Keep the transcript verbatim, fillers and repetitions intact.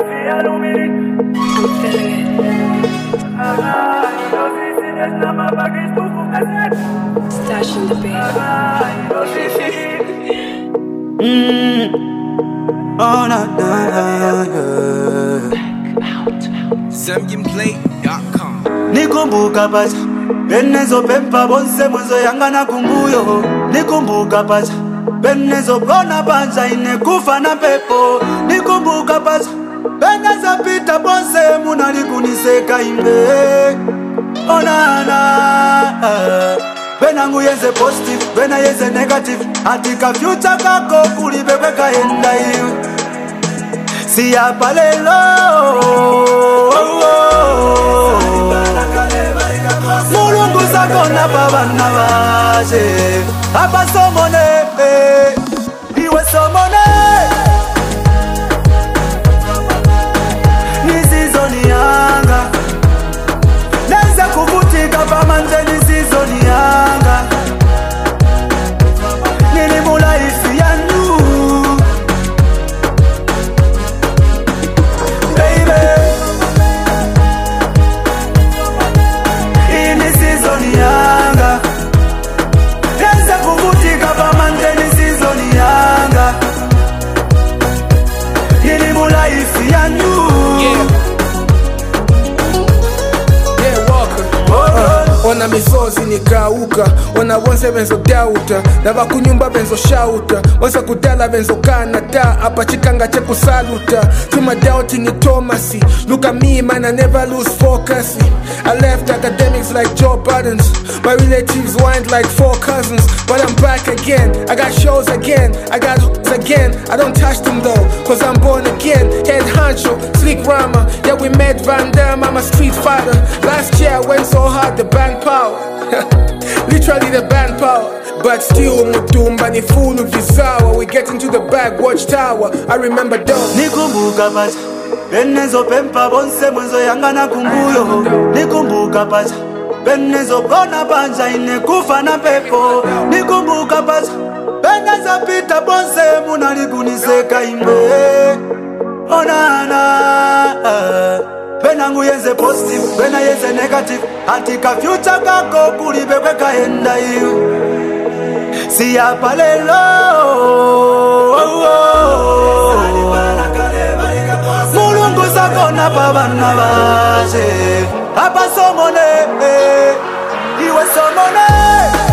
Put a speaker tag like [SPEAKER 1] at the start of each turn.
[SPEAKER 1] Stash in the bed.
[SPEAKER 2] mm. Oh, no, no, no.
[SPEAKER 3] Zambian Play dot com.
[SPEAKER 2] Nikumbuka pacha Benezo pempa bonse mwezo yanga na kumbuyo. Nikumbuka pacha Benezo kona pancha inekufa na pepo. Nikumbuka pacha Beneza pita bonse muna likuniseka imbe. Onana Benangu yenze positive, bena yenze negative. Atika future kako kulibekwe kaenda iwe. Siya palelo Mulungu sakona pabana baje. Apa somone Iwe somone Nisizoni yanga Neza kuvutika pamanje nisizoni yanga. Nini mulaifi yanyu baby. Ini season yanga Neza kuvutika pamanje ni season yanga. Nini mulaifi yanyu.
[SPEAKER 4] Ona misozi nikauka, ona wonse benzo dauta. Dava kunyumba benzo shauta, wonse kudala benzo kanata. Apa chikanga cheku saluta, through my doubting in Thomasy. Look at me man, I never lose focus. I left academics like Joe Buttons. My relatives wind like four cousins. But I'm back again, I got shows again, I got hooks again. I don't touch them though, cause I'm born again. Head honcho, slick rama. Yeah, we met Van Damme, I'm a street fighter. Last year I went so hard, the bank power. Literally the band power. But still mutumba ni fulu visawa. We get into the back watchtower. I remember those.
[SPEAKER 2] Nikumbuka pacha Benezo pempa bonse mwenzo yanga na kumbuyo. Nikumbuka pacha Benezo kona panja inekufa na pepo. Nikumbuka pacha Beneza pita bonse muna likuniseka imbe. Onana Benangu yenze positive, bena yenze negative. Atika future kako kulibekwe kaenda iwe. Siya palelo Mulungu sakona pabana baje. Apa somone Iwe somone